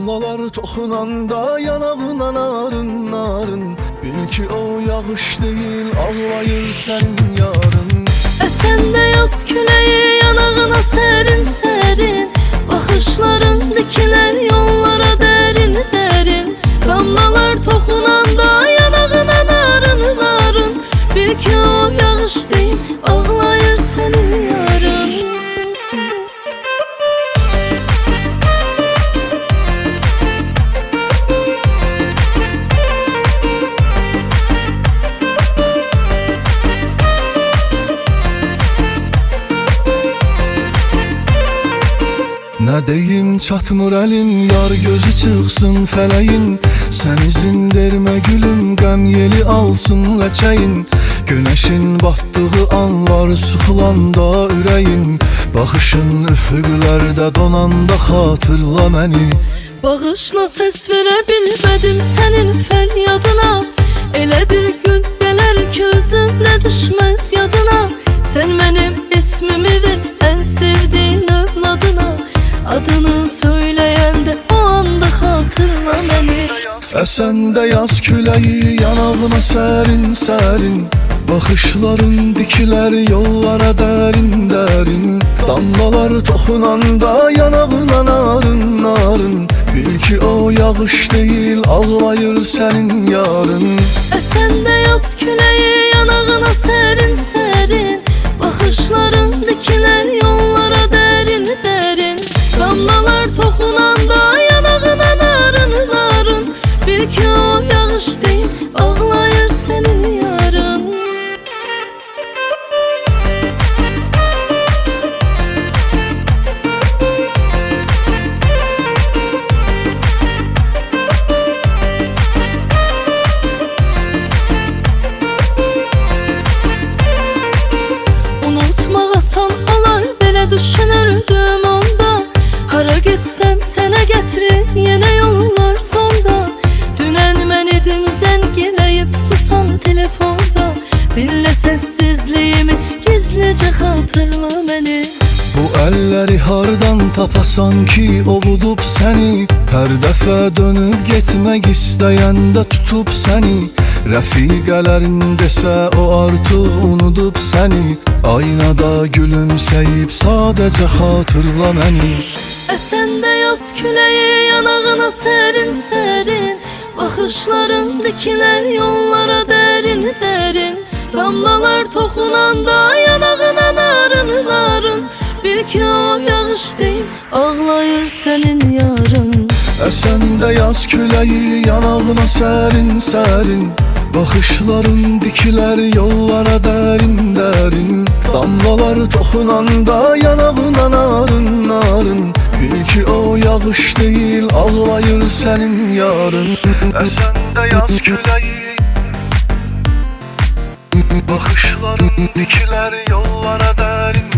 Damlalar toxunanda yanağına narın narın, bil ki o yağış değil, ağlayır sənin yarın. Əsəndə yaz küləyi yanağına sərin sərin, baxışların dikilər yollara dərin dərin. Damlalar toxunanda yanağına narın narın, bil ki o yağış değil, ağlayır sənin yarın. Nə deyim çatmır əlin, yar gözü çıxsın fələyin. Sən izin vermə gülüm, qəm yeli alsın ləçəyin. Günəşin batdığı anlar sıxılanda ürəyin, baxışın üfüqlərdə donanda xatırla məni. Bağışla, səs verə bilmədim sənin fəryadına. Elə bir gün gələr ki özümlə düşməz yadına. Sən mənim ismimi ver ən sevdiğin övladına. Adını söyləyəndə o anda xatırla məni. Əsəndə yaz küləyi yanağına sərin sərin, baxışların dikilər yollara dərin dərin. Damlalar toxunanda yanağına narın narın, bil ki o yağış değil, ağlayır sənin yarın. Əsəndə yaz küləyi yanağına sərin sərin, baxışların dikilər yollara dərin dərin. Damlalar toxunanda yanağına narın narın, bil ki o yağış değil, ağlayır sənin yarın. Unutmaq asan olar, belə düşünürdüm onda. Hara getsəm sənə gətirir yenə yollar sonda. Dünən mən idim zəng eləyib susan telefonda. Dinlə səssizliyimi, gizlicə xatırla məni. Bu əlləri hardan tapasan ki ovudub səni, hər dəfə dönüb getmək istəyəndə tutub səni. Rəfiqələrin desə o artıq unudub səni, aynada gülümsəyib sadəcə xatırla məni. Əsəndə yaz küləyi yanağına sərin sərin, baxışların dikilər yollara dərin dərin. Damlalar toxunanda yanağına narın narın, bil ki o yağış değil, ağlayır sənin yarın. Əsəndə yaz küləyi yanağına sərin sərin, baxışların dikilər yollara dərin dərin. Damlalar toxunanda yanağına narın narın, bil ki o yağış değil, ağlayır sənin yarın. Əsəndə yaz küləyi, baxışların dikilər yollara dərin